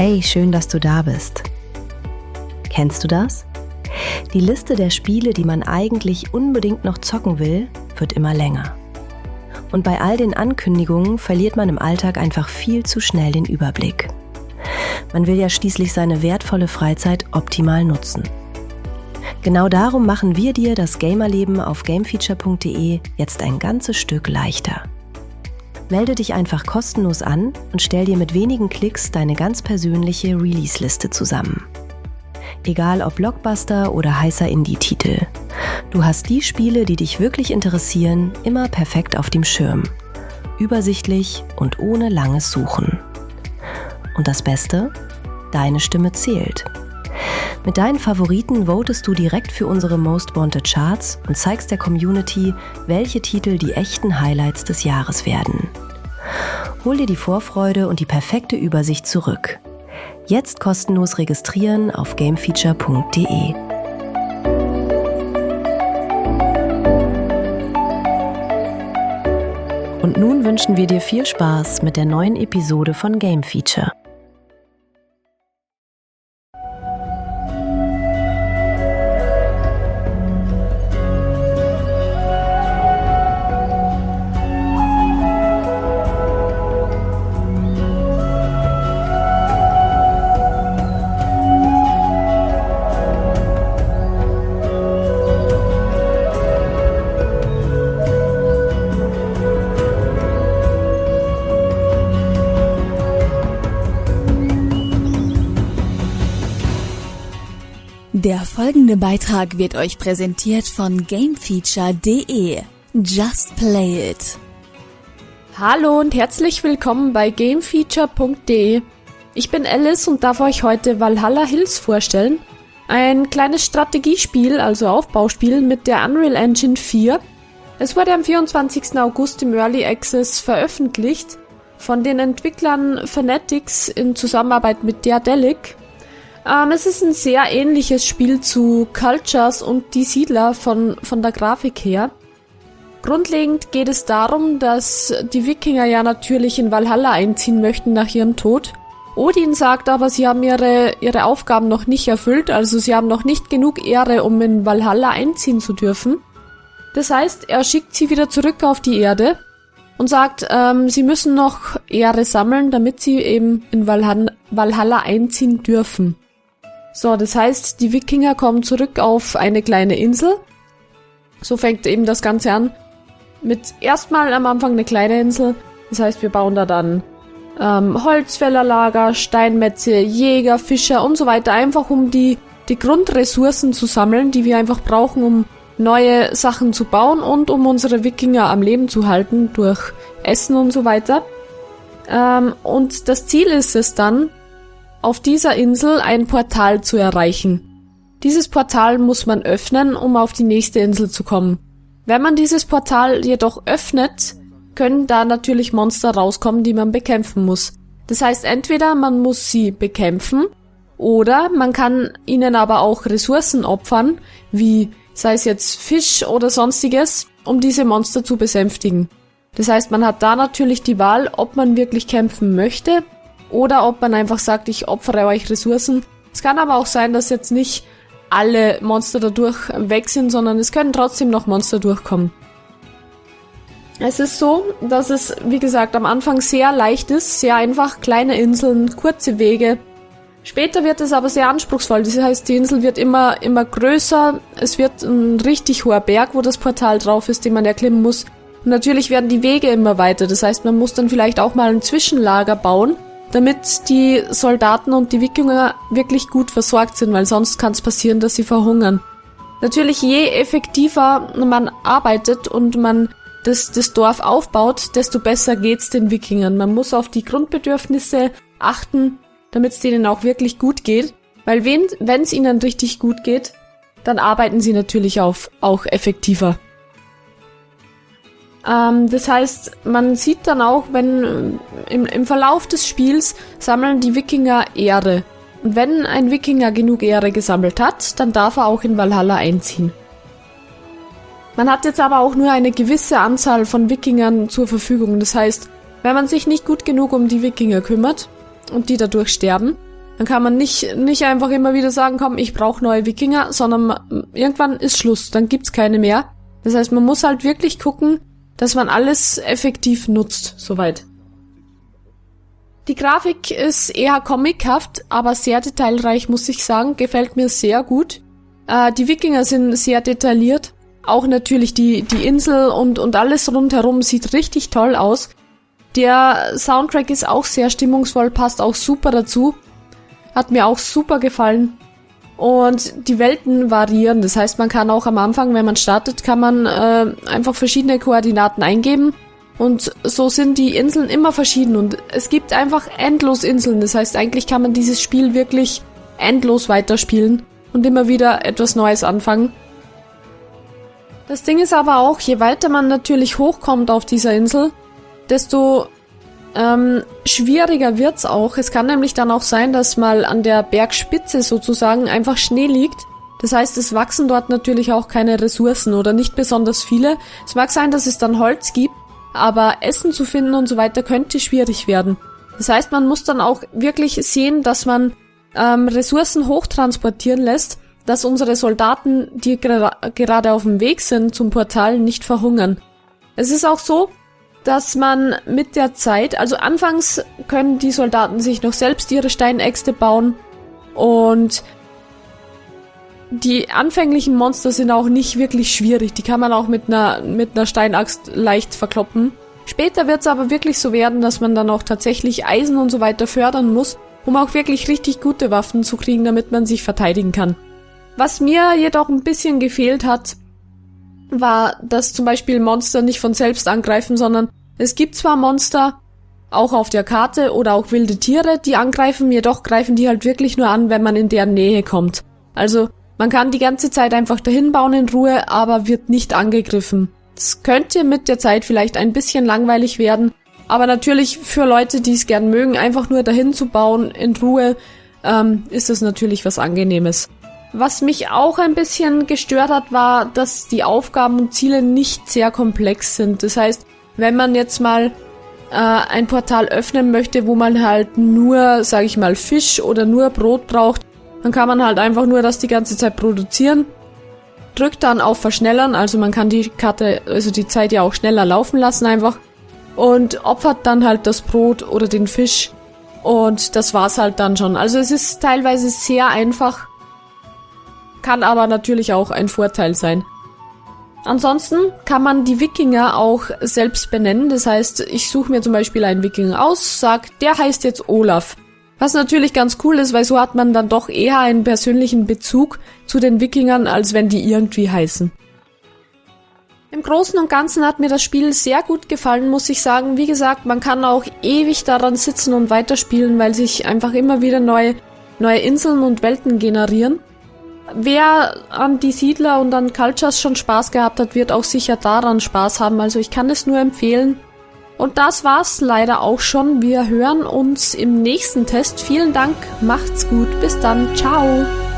Hey, schön, dass du da bist. Kennst du das? Die Liste der Spiele, die man eigentlich unbedingt noch zocken will, wird immer länger. Und bei all den Ankündigungen verliert man im Alltag einfach viel zu schnell den Überblick. Man will ja schließlich seine wertvolle Freizeit optimal nutzen. Genau darum machen wir dir das Gamerleben auf gamefeature.de jetzt ein ganzes Stück leichter. Melde dich einfach kostenlos an und stell dir mit wenigen Klicks deine ganz persönliche Release-Liste zusammen. Egal ob Blockbuster oder heißer Indie-Titel. Du hast die Spiele, die dich wirklich interessieren, immer perfekt auf dem Schirm. Übersichtlich und ohne langes Suchen. Und das Beste? Deine Stimme zählt. Mit deinen Favoriten votest du direkt für unsere Most Wanted Charts und zeigst der Community, welche Titel die echten Highlights des Jahres werden. Hol dir die Vorfreude und die perfekte Übersicht zurück. Jetzt kostenlos registrieren auf gamefeature.de. Und nun wünschen wir dir viel Spaß mit der neuen Episode von Game Feature. Der folgende Beitrag wird euch präsentiert von gamefeature.de. Just play it! Hallo und herzlich willkommen bei gamefeature.de. Ich bin Alice und darf euch heute Valhalla Hills vorstellen. Ein kleines Strategiespiel, also Aufbauspiel mit der Unreal Engine 4. Es wurde am 24. August im Early Access veröffentlicht von den Entwicklern Fanatics in Zusammenarbeit mit Daedalic. Es ist ein sehr ähnliches Spiel zu Cultures und Die Siedler von der Grafik her. Grundlegend geht es darum, dass die Wikinger ja natürlich in Valhalla einziehen möchten nach ihrem Tod. Odin sagt aber, sie haben ihre Aufgaben noch nicht erfüllt, also sie haben noch nicht genug Ehre, um in Valhalla einziehen zu dürfen. Das heißt, er schickt sie wieder zurück auf die Erde und sagt, sie müssen noch Ehre sammeln, damit sie eben in Valhalla einziehen dürfen. So, das heißt, die Wikinger kommen zurück auf eine kleine Insel. So fängt eben das Ganze an. Mit erstmal am Anfang eine kleine Insel. Das heißt, wir bauen da dann Holzfällerlager, Steinmetze, Jäger, Fischer und so weiter. Einfach um die Grundressourcen zu sammeln, die wir einfach brauchen, um neue Sachen zu bauen und um unsere Wikinger am Leben zu halten durch Essen und so weiter. Und das Ziel ist es dann, auf dieser Insel ein Portal zu erreichen. Dieses Portal muss man öffnen, um auf die nächste Insel zu kommen. Wenn man dieses Portal jedoch öffnet, können da natürlich Monster rauskommen, die man bekämpfen muss. Das heißt, entweder man muss sie bekämpfen oder man kann ihnen aber auch Ressourcen opfern, wie sei es jetzt Fisch oder sonstiges, um diese Monster zu besänftigen. Das heißt, man hat da natürlich die Wahl, ob man wirklich kämpfen möchte oder ob man einfach sagt, ich opfere euch Ressourcen. Es kann aber auch sein, dass jetzt nicht alle Monster dadurch weg sind, sondern es können trotzdem noch Monster durchkommen. Es ist so, dass es, wie gesagt, am Anfang sehr leicht ist, sehr einfach, kleine Inseln, kurze Wege. Später wird es aber sehr anspruchsvoll, das heißt, die Insel wird immer größer, es wird ein richtig hoher Berg, wo das Portal drauf ist, den man erklimmen muss. Und natürlich werden die Wege immer weiter, das heißt, man muss dann vielleicht auch mal ein Zwischenlager bauen, damit die Soldaten und die Wikinger wirklich gut versorgt sind, weil sonst kann es passieren, dass sie verhungern. Natürlich, je effektiver man arbeitet und man das Dorf aufbaut, desto besser geht's den Wikingern. Man muss auf die Grundbedürfnisse achten, damit es denen auch wirklich gut geht, weil wenn es ihnen richtig gut geht, dann arbeiten sie natürlich auch effektiver. Das heißt, man sieht dann auch, wenn im Verlauf des Spiels sammeln die Wikinger Ehre. Und wenn ein Wikinger genug Ehre gesammelt hat, dann darf er auch in Valhalla einziehen. Man hat jetzt aber auch nur eine gewisse Anzahl von Wikingern zur Verfügung. Das heißt, wenn man sich nicht gut genug um die Wikinger kümmert und die dadurch sterben, Dann kann man nicht einfach immer wieder sagen, komm, ich brauche neue Wikinger, sondern irgendwann ist Schluss, dann gibt's keine mehr. Das heißt, man muss halt wirklich gucken, dass man alles effektiv nutzt, soweit. Die Grafik ist eher comichaft, aber sehr detailreich, muss ich sagen, gefällt mir sehr gut. Die Wikinger sind sehr detailliert, auch natürlich die Insel und alles rundherum sieht richtig toll aus. Der Soundtrack ist auch sehr stimmungsvoll, passt auch super dazu. Hat mir auch super gefallen. Und die Welten variieren. Das heißt, man kann auch am Anfang, wenn man startet, kann man einfach verschiedene Koordinaten eingeben. Und so sind die Inseln immer verschieden. Und es gibt einfach endlos Inseln. Das heißt, eigentlich kann man dieses Spiel wirklich endlos weiterspielen und immer wieder etwas Neues anfangen. Das Ding ist aber auch, je weiter man natürlich hochkommt auf dieser Insel, desto schwieriger wird's auch. Es kann nämlich dann auch sein, dass mal an der Bergspitze sozusagen einfach Schnee liegt. Das heißt, es wachsen dort natürlich auch keine Ressourcen oder nicht besonders viele. Es mag sein, dass es dann Holz gibt, aber Essen zu finden und so weiter könnte schwierig werden. Das heißt, man muss dann auch wirklich sehen, dass man Ressourcen hochtransportieren lässt, dass unsere Soldaten, die gerade auf dem Weg sind zum Portal, nicht verhungern. Es ist auch so, dass man mit der Zeit, also anfangs können die Soldaten sich noch selbst ihre Steinäxte bauen und die anfänglichen Monster sind auch nicht wirklich schwierig, die kann man auch mit einer Steinaxt leicht verkloppen. Später wird es aber wirklich so werden, dass man dann auch tatsächlich Eisen und so weiter fördern muss, um auch wirklich richtig gute Waffen zu kriegen, damit man sich verteidigen kann. Was mir jedoch ein bisschen gefehlt hat, war, dass zum Beispiel Monster nicht von selbst angreifen, sondern es gibt zwar Monster, auch auf der Karte oder auch wilde Tiere, die angreifen, jedoch greifen die halt wirklich nur an, wenn man in deren Nähe kommt. Also man kann die ganze Zeit einfach dahin bauen in Ruhe, aber wird nicht angegriffen. Das könnte mit der Zeit vielleicht ein bisschen langweilig werden, aber natürlich für Leute, die es gern mögen, einfach nur dahin zu bauen in Ruhe, ist das natürlich was Angenehmes. Was mich auch ein bisschen gestört hat, war, dass die Aufgaben und Ziele nicht sehr komplex sind. Das heißt, wenn man jetzt mal ein Portal öffnen möchte, wo man halt nur, sage ich mal, Fisch oder nur Brot braucht, dann kann man halt einfach nur das die ganze Zeit produzieren, drückt dann auf Verschnellern, also man kann die Karte, also die Zeit ja auch schneller laufen lassen einfach und opfert dann halt das Brot oder den Fisch und das war's halt dann schon. Also es ist teilweise sehr einfach, kann aber natürlich auch ein Vorteil sein. Ansonsten kann man die Wikinger auch selbst benennen. Das heißt, ich suche mir zum Beispiel einen Wikinger aus, sag, der heißt jetzt Olaf. Was natürlich ganz cool ist, weil so hat man dann doch eher einen persönlichen Bezug zu den Wikingern, als wenn die irgendwie heißen. Im Großen und Ganzen hat mir das Spiel sehr gut gefallen, muss ich sagen. Wie gesagt, man kann auch ewig daran sitzen und weiterspielen, weil sich einfach immer wieder neue Inseln und Welten generieren. Wer an die Siedler und an Cultures schon Spaß gehabt hat, wird auch sicher daran Spaß haben. Also ich kann es nur empfehlen. Und das war's leider auch schon. Wir hören uns im nächsten Test. Vielen Dank, macht's gut, bis dann, ciao!